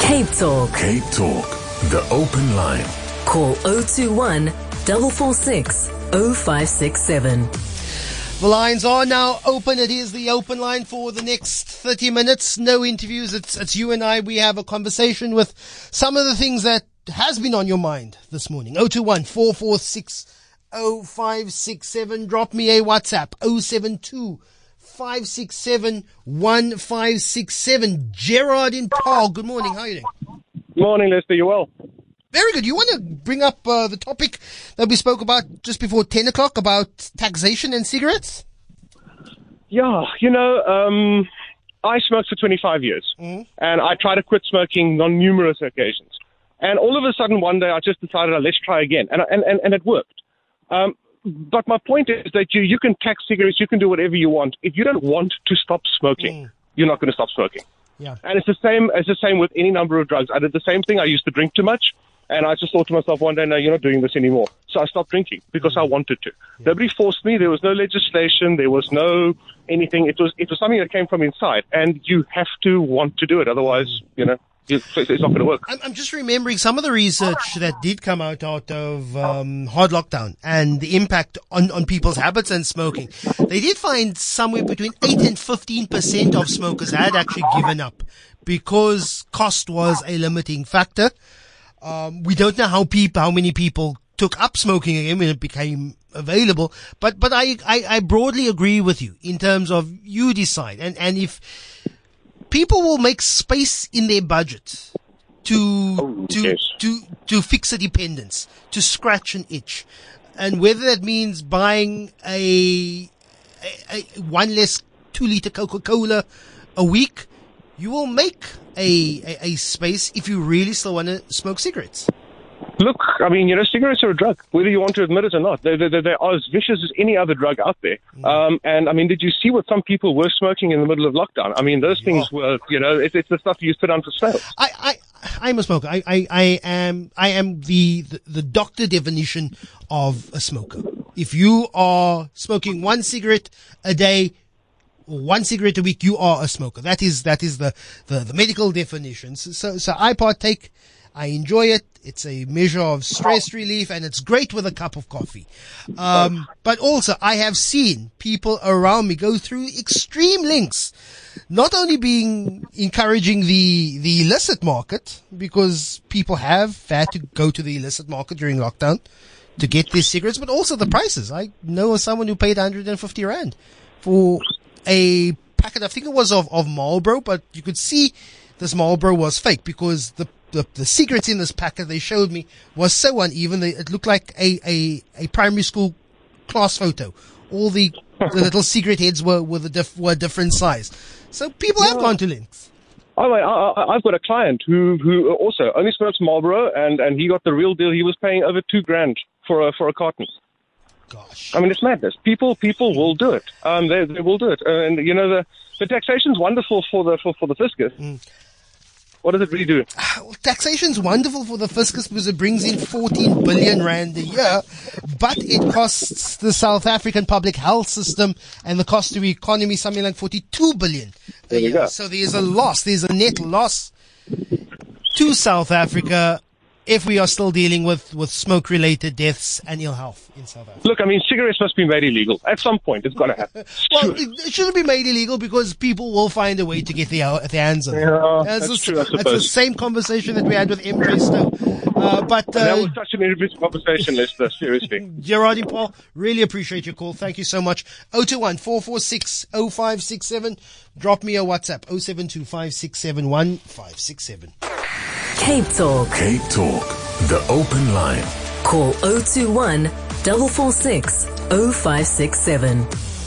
Cape Talk. Cape Talk, the open line. Call 021 446 0567. The lines are now open. It is the open line for the next 30 minutes. No interviews. It's you and I. We have a conversation with some of the things that has been on your mind this morning. 021 446 0567. Drop me a WhatsApp. 072 567 1567. Gerard in Paarl. Good morning. How are you doing? Morning, Lester. You well? Very good. You want to bring up the topic that we spoke about just before 10 o'clock about taxation and cigarettes? Yeah, I smoked for 25 years, and I tried to quit smoking on numerous occasions. And all of a sudden, one day, I just decided, let's try again, and it worked. But my point is that you can tax cigarettes, you can do whatever you want. If you don't want to stop smoking, you're not going to stop smoking. Yeah. And it's the same with any number of drugs. I did the same thing. I used to drink too much. And I just thought to myself one day, no, you're not doing this anymore. So I stopped drinking because I wanted to. Nobody forced me. There was no legislation. There was no anything. It was something that came from inside. And you have to want to do it. Otherwise, it's not going to work. I'm just remembering some of the research that did come out of hard lockdown and the impact on people's habits and smoking. They did find somewhere between 8 and 15% of smokers had actually given up because cost was a limiting factor. We don't know how many people took up smoking again when it became available, but I broadly agree with you in terms of you decide. And if people will make space in their budget to fix a dependence, to scratch an itch, and whether that means buying a 1 less 2 liter Coca-Cola a week, you will make a space if you really still want to smoke cigarettes. Look, cigarettes are a drug, whether you want to admit it or not. They are as vicious as any other drug out there. Did you see what some people were smoking in the middle of lockdown? Those things were, it's the stuff you used to put on for sale. I'm a smoker. I am the doctor definition of a smoker. If you are smoking 1 cigarette a day, 1 cigarette a week, you are a smoker. That is the medical definition. So I partake. I enjoy it. It's a measure of stress relief, and it's great with a cup of coffee. But also, I have seen people around me go through extreme lengths, not only encouraging the illicit market, because people have had to go to the illicit market during lockdown to get these cigarettes, but also the prices. I know of someone who paid 150 Rand for a packet, I think it was of Marlboro, but you could see this Marlboro was fake because the cigarettes in this packet they showed me was so uneven. It looked like a primary school class photo. All the little cigarette heads were a different size. So people have gone to lengths. I've got a client who also only smokes Marlboro, and he got the real deal. He was paying over $2,000 for a carton. Gosh. It's madness. People will do it. They will do it. And the taxation's wonderful for the fiscus. What does it really do? Well, taxation's wonderful for the fiscus because it brings in 14 billion Rand a year, but it costs the South African public health system and the cost to the economy something like 42 billion a year. Go. So there's a loss. There's a net loss to South Africa if we are still dealing with smoke-related deaths and ill health in South Africa. Look, cigarettes must be made illegal. At some point, it's got to happen. Well, it shouldn't be made illegal because people will find a way to get their hands on it. Yeah, that's true, I suppose. That's the same conversation that we had with MJ Stowe. That was such an interesting conversation, Lester, seriously. Gerard and Paul, really appreciate your call. Thank you so much. 021 446 0567. Drop me a WhatsApp. 072 567 1567. Cape Talk. Cape Talk, the open line. Call 021 446 0567.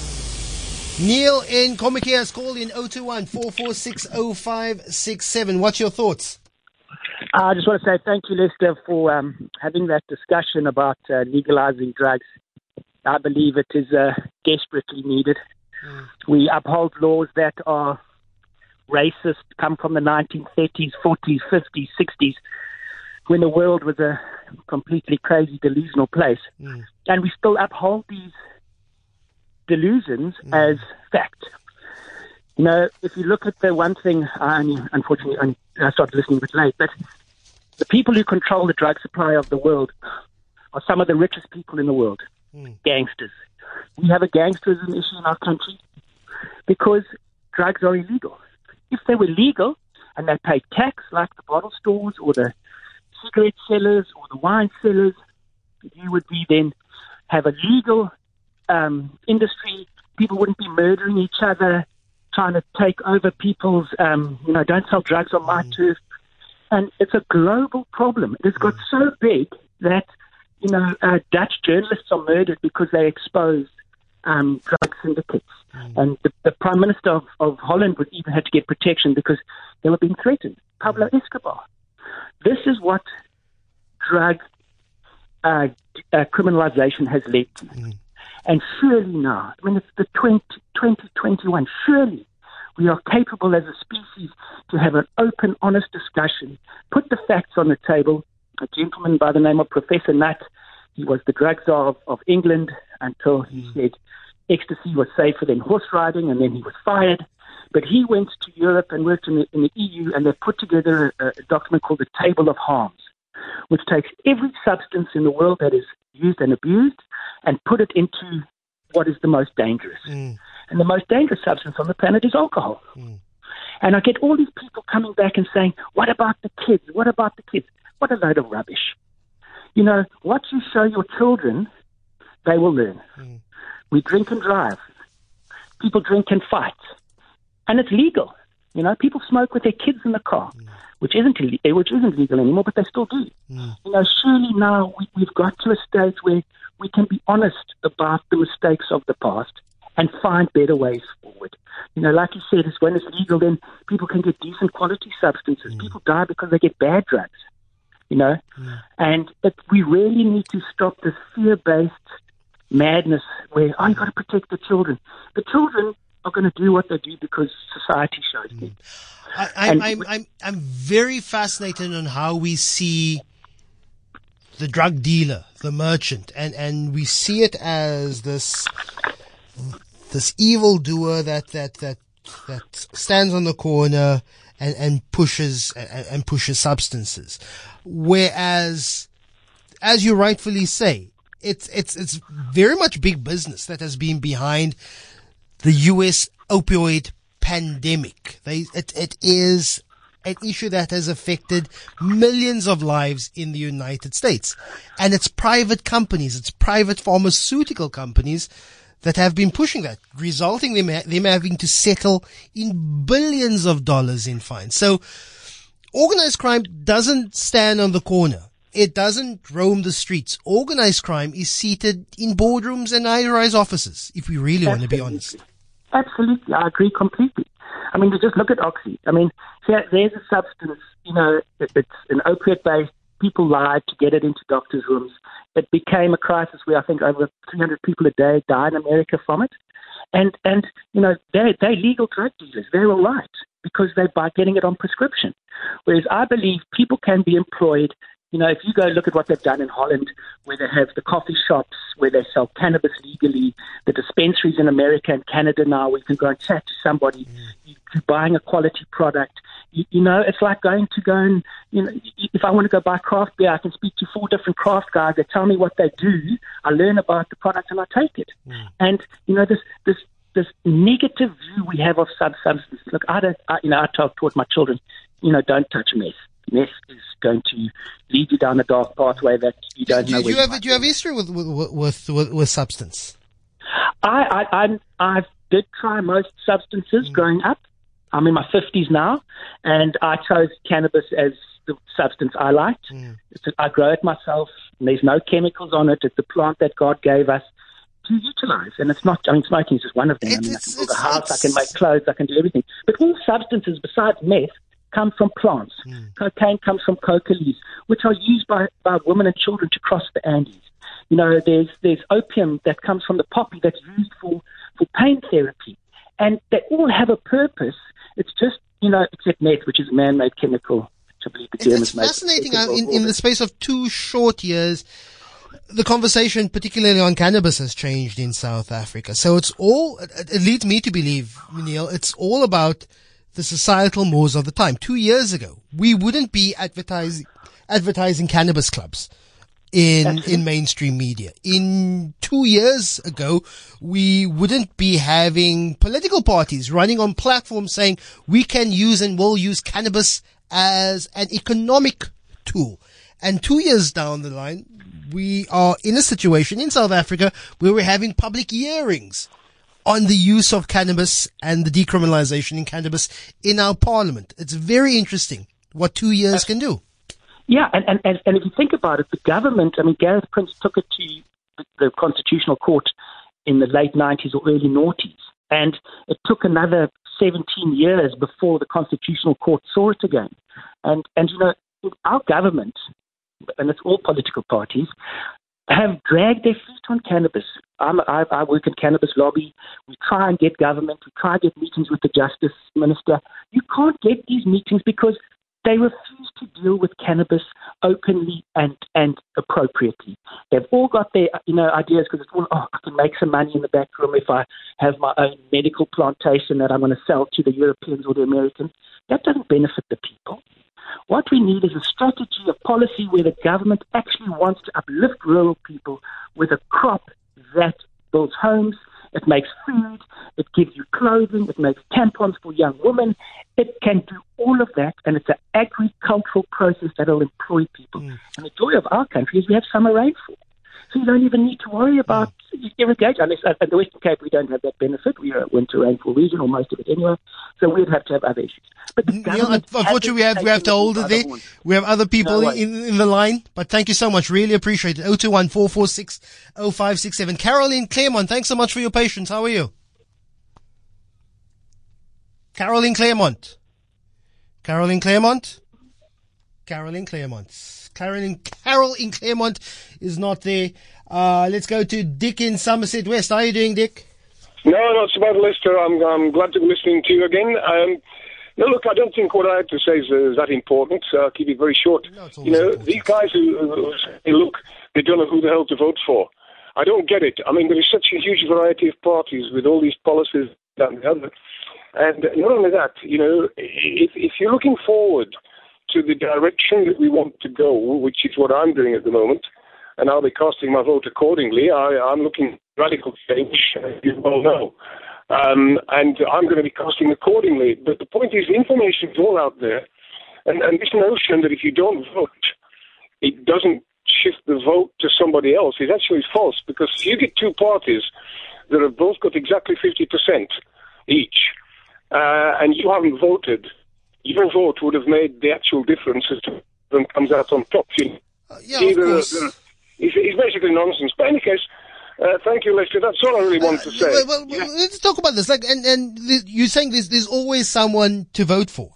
Neil in Komiki has called in 021 446 0567. What's your thoughts? I just want to say thank you, Lester, for having that discussion about legalizing drugs. I believe it is desperately needed. We uphold laws that are racist, come from the 1930s, 40s, 50s, 60s, when the world was a completely crazy, delusional place. And we still uphold these delusions as fact. You know, if you look at the one thing, unfortunately, I started listening a bit late, but the people who control the drug supply of the world are some of the richest people in the world, gangsters. We have a gangsterism issue in our country because drugs are illegal. If they were legal and they paid tax like the bottle stores or the cigarette sellers or the wine sellers, you would be then have a legal industry. People wouldn't be murdering each other, trying to take over people's, don't sell drugs on my turf. And it's a global problem. It has got so big that, Dutch journalists are murdered because they exposed drug syndicates. And the Prime Minister of Holland would even have to get protection because they were being threatened. Pablo Escobar. This is what drug criminalization has led to. And surely now, it's the 2021, surely we are capable as a species to have an open, honest discussion, put the facts on the table. A gentleman by the name of Professor Nutt, he was the drug czar of England until he said ecstasy was safer than horse riding, and then he was fired. But he went to Europe and worked in the EU, and they put together a document called the Table of Harms, which takes every substance in the world that is used and abused and put it into what is the most dangerous. And the most dangerous substance on the planet is alcohol. And I get all these people coming back and saying, what about the kids? What about the kids? What a load of rubbish. What you show your children, they will learn. We drink and drive. People drink and fight. And it's legal. People smoke with their kids in the car, which isn't legal anymore, but they still do. Surely now we've got to a stage where we can be honest about the mistakes of the past and find better ways forward. Like you said, when it's legal, then people can get decent quality substances. People die because they get bad drugs, And we really need to stop this fear-based madness where, you've got to protect the children. The children are going to do what they do because society shows them. I'm very fascinated on how we see the drug dealer, the merchant, and we see it as this evildoer that stands on the corner and pushes substances. Whereas, as you rightfully say, it's very much big business that has been behind the U.S. opioid pandemic. It is an issue that has affected millions of lives in the United States. And it's private companies, it's private pharmaceutical companies that have been pushing that, resulting in them having to settle in billions of dollars in fines. So organized crime doesn't stand on the corner. It doesn't roam the streets. Organized crime is seated in boardrooms and high-rise offices, if we really want to be honest. Absolutely. I agree completely. Just look at Oxy. There's a substance, it's an opiate-based. People lied to get it into doctors' rooms. It became a crisis where I think over 300 people a day die in America from it. And they're legal drug dealers. They're all right because they're by getting it on prescription. Whereas I believe people can be employed. If you go look at what they've done in Holland, where they have the coffee shops, where they sell cannabis legally, the dispensaries in America and Canada now, where you can go and chat to somebody, you're buying a quality product. It's like if I want to go buy craft beer, I can speak to 4 different craft guys that tell me what they do. I learn about the product and I take it. And, this negative view we have of substances. Look, I taught my children, don't touch meth. Meth is going to lead you down a dark pathway that you don't know. Do you have history with substance? I did try most substances growing up. I'm in my 50s now, and I chose cannabis as the substance I liked. I grow it myself, and there's no chemicals on it. It's a plant that God gave us to utilize, and it's not. Smoking is just one of them. I can build a house, I can make clothes, I can do everything. But all substances besides meth come from plants. Cocaine comes from coca leaves, which are used by women and children to cross the Andes. There's opium that comes from the poppy that's used for pain therapy. And they all have a purpose. It's just, except meth, which is a man-made chemical, which I believe the Germans made. It's fascinating in the space of 2 short years, the conversation, particularly on cannabis, has changed in South Africa. So it leads me to believe, Neil, it's all about the societal mores of the time. 2 years ago, we wouldn't be advertising cannabis clubs in mainstream media. 2 years ago, we wouldn't be having political parties running on platforms saying we can use and will use cannabis as an economic tool. And 2 years down the line, we are in a situation in South Africa where we're having public hearings on the use of cannabis and the decriminalization in cannabis in our parliament. It's very interesting what 2 years can do. Yeah, and if you think about it, the government, I mean, Gareth Prince took it to the Constitutional Court in the late 90s or early noughties, and it took another 17 years before the Constitutional Court saw it again. And you know, our government, and it's all political parties, have dragged their feet on cannabis. I work in cannabis lobby. We try and get government. We try and get meetings with the Justice Minister. You can't get these meetings because they refuse to deal with cannabis openly and appropriately. They've all got their ideas because it's all, I can make some money in the back room if I have my own medical plantation that I'm going to sell to the Europeans or the Americans. That doesn't benefit the people. What we need is a strategy, a policy where the government actually wants to uplift rural people with a crop that builds homes, it makes food, it gives you clothing, it makes tampons for young women. It can do all of that, and it's an agricultural process that will employ people. And the joy of our country is we have summer rainfall. So you don't even need to worry about irrigation. Unless at the Western Cape, we don't have that benefit. We are a winter rainfall region, or most of it anyway. So we'd have to have other issues. But the government, unfortunately, we have to hold it there. We have other people in the line. But thank you so much. Really appreciate it. 021-446-0567. Caroline Claremont, thanks so much for your patience. How are you? Caroline Claremont. Caroline Claremont. Caroline Claremont. Carol in Claremont is not there. Let's go to Dick in Somerset West. How are you doing, Dick? No, not so bad, Lester. I'm glad to be listening to you again. No, look, I don't think what I have to say is that important. I'll keep it very short. No, these guys who say, look, they don't know who the hell to vote for. I don't get it. I mean, there is such a huge variety of parties with all these policies and the other. And not only that, if you're looking forward to the direction that we want to go, which is what I'm doing at the moment, and I'll be casting my vote accordingly. I'm looking at radical change, as you well know, and I'm going to be casting accordingly. But the point is, the information is all out there, and this notion that if you don't vote, it doesn't shift the vote to somebody else is actually false, because if you get two parties that have both got exactly 50% each, and you haven't voted, your vote would have made the actual difference as to who comes out on top. It's basically nonsense. But in any case, thank you, Lester. That's all I really wanted to say. Well, let's talk about this. You're saying there's always someone to vote for.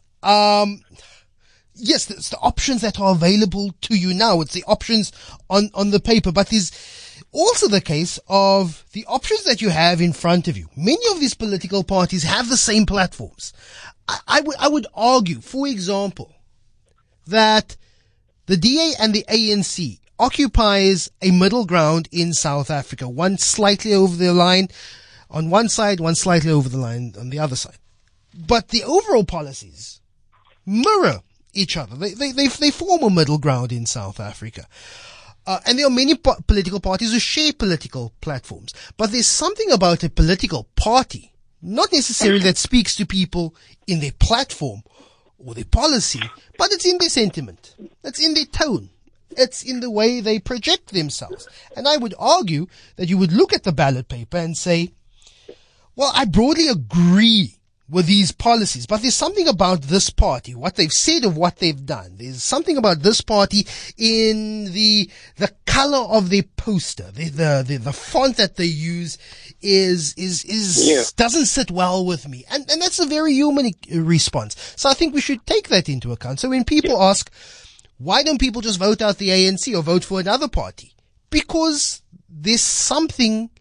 Yes, it's the options that are available to you now. It's the options on the paper, but there's also the case of the options that you have in front of you. Many of these political parties have the same platforms. I would argue, for example, that the DA and the ANC occupies a middle ground in South Africa. One slightly over the line on one side, one slightly over the line on the other side. But the overall policies mirror each other. They form a middle ground in South Africa. And there are many political parties who share political platforms. But there's something about a political party, not necessarily that speaks to people in their platform or their policy, but it's in their sentiment. It's in their tone. It's in the way they project themselves. And I would argue that you would look at the ballot paper and say, well, I broadly agree with these policies, but there's something about this party, what they've said or what they've done. There's something about this party in the color of their poster, the font that they use doesn't sit well with me. And that's a very human response. So I think we should take that into account. So when people ask, why don't people just vote out the ANC or vote for another party? Because there's something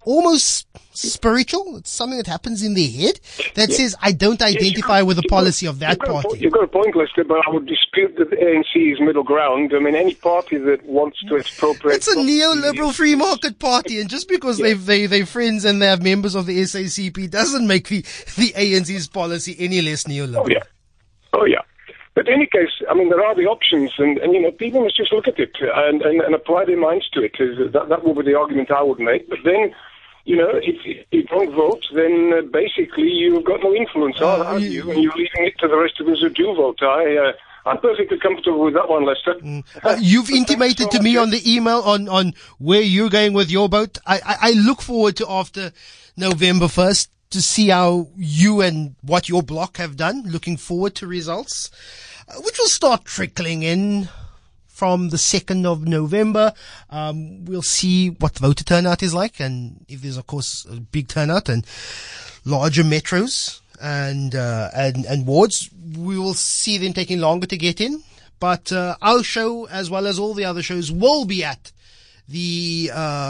almost spiritual. It's something that happens in their head that says, I don't identify with the policy of that party. You've got a point, Lester, but I would dispute that the ANC is middle ground. I mean, any party that wants to expropriate... It's a neoliberal free market party, and just because they're friends and they have members of the SACP doesn't make the ANC's policy any less neoliberal. Oh, yeah. But in any case, I mean, there are the options, and people must just look at it and apply their minds to it. That would be the argument I would make. But then, if you don't vote, then basically you've got no influence, are you? And you're leaving it to the rest of us who do vote. I'm perfectly comfortable with that one, Lester. You've intimated to me on the email on where you're going with your vote. I look forward to after November 1st to see how you and what your bloc have done. Looking forward to results, which will start trickling in from the 2nd of November. We'll see what the voter turnout is like, and if there's, of course, a big turnout and larger metros and wards, we will see them taking longer to get in. But our show, as well as all the other shows, will be at the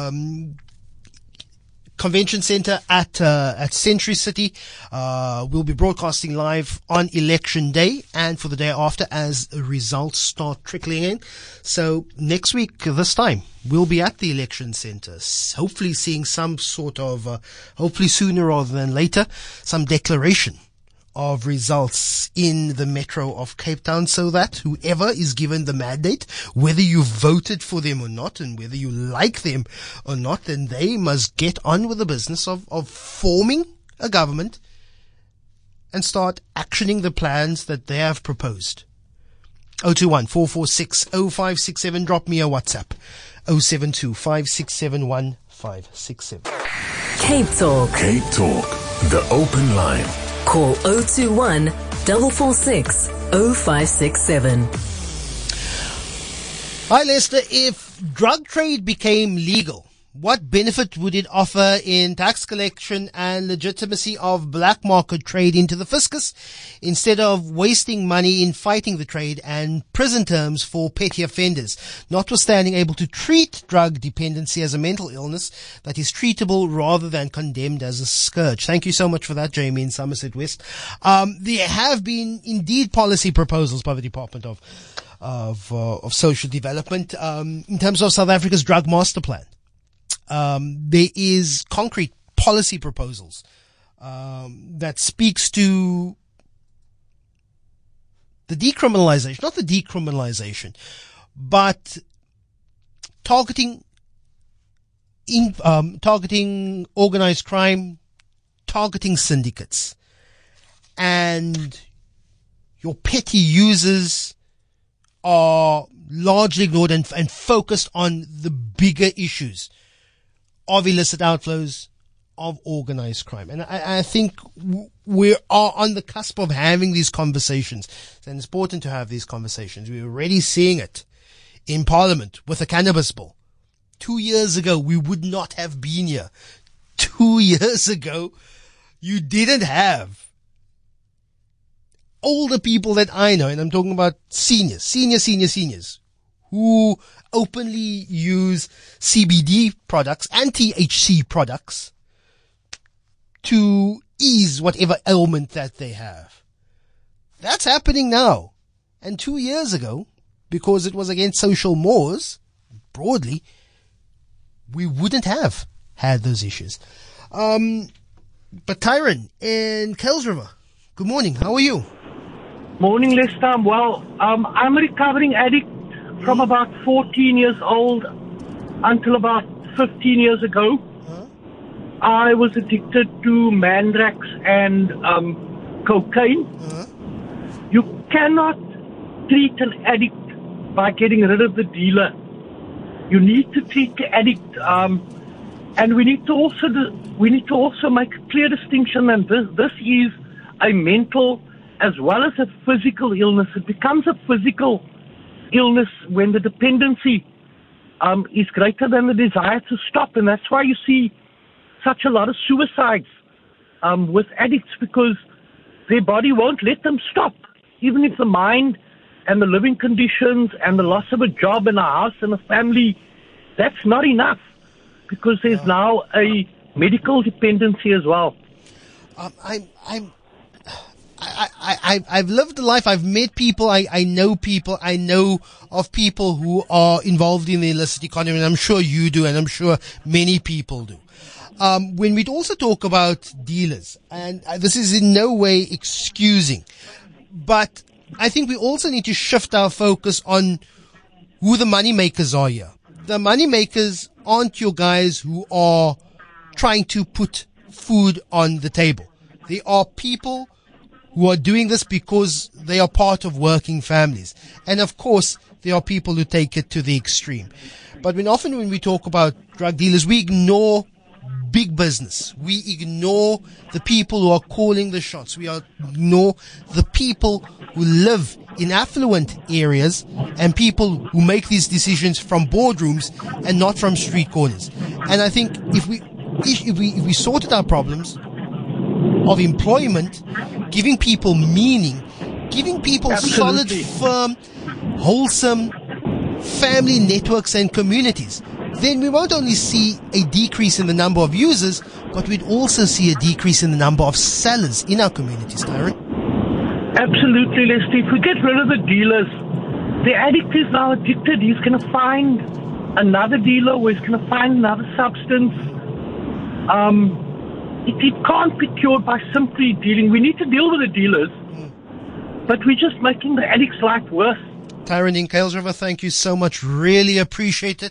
Convention Center at Century City. We'll be broadcasting live on election day and for the day after as results start trickling in. So next week, this time, we'll be at the election center, hopefully seeing some sort of, hopefully sooner rather than later, some declaration of results in the metro of Cape Town, so that whoever is given the mandate, whether you voted for them or not, and whether you like them or not, then they must get on with the business of forming a government and start actioning the plans that they have proposed. 021-446-0567. Drop me a WhatsApp. 072-567-1567. Cape Talk. Cape Talk, the open line. Call 021 446 0567. Hi, Lester. If drug trade became legal, what benefit would it offer in tax collection and legitimacy of black market trade into the fiscus, instead of wasting money in fighting the trade and prison terms for petty offenders, notwithstanding able to treat drug dependency as a mental illness that is treatable rather than condemned as a scourge? Thank you so much for that, Jamie in Somerset West. There have been indeed policy proposals by the Department of Social Development in terms of South Africa's drug master plan. There is concrete policy proposals that speaks to the decriminalization, not the decriminalization, but targeting organized crime, targeting syndicates, and your petty users are largely ignored and focused on the bigger issues of illicit outflows, of organized crime. And I think we are on the cusp of having these conversations. And it's important to have these conversations. We're already seeing it in Parliament with the cannabis bill. 2 years ago, we would not have been here. 2 years ago, you didn't have older people that I know, and I'm talking about seniors, who openly use CBD products and THC products to ease whatever ailment that they have. That's happening now. And 2 years ago, because it was against social mores, broadly, we wouldn't have had those issues. But Tyron in Kells River, good morning. How are you? Morning, Lester. Well, I'm a recovering addict from about 14 years old until about 15 years ago. I was addicted to Mandrax and cocaine. You cannot treat an addict by getting rid of the dealer. You need to treat the addict, and we need to also make a clear distinction. And this is a mental as well as a physical illness. It becomes a physical illness when the dependency is greater than the desire to stop, and that's why you see such a lot of suicides with addicts, because their body won't let them stop, even if the mind and the living conditions and the loss of a job and a house and a family, that's not enough, because there's now a medical dependency as well. I've lived a life. I've met people. I know people. I know of people who are involved in the illicit economy, and I'm sure you do, and I'm sure many people do. When we also talk about dealers, and this is in no way excusing, but I think we also need to shift our focus on who the money makers are here. The money makers aren't your guys who are trying to put food on the table. They are people who are doing this because they are part of working families. And of course, there are people who take it to the extreme. But often when we talk about drug dealers, we ignore big business. We ignore the people who are calling the shots. We ignore the people who live in affluent areas and people who make these decisions from boardrooms and not from street corners. And I think if we sorted our problems of employment, giving people meaning, giving people Absolutely. solid, firm, wholesome family networks and communities, then we won't only see a decrease in the number of users, but we'd also see a decrease in the number of sellers in our communities, Tyron. Absolutely, Lester. If we get rid of the dealers, the addict is now addicted. He's going to find another dealer or he's going to find another substance. It can't be cured by simply dealing. We need to deal with the dealers, but we're just making the addict's life worse. Tyron in Kuils River, thank you so much. Really appreciate it.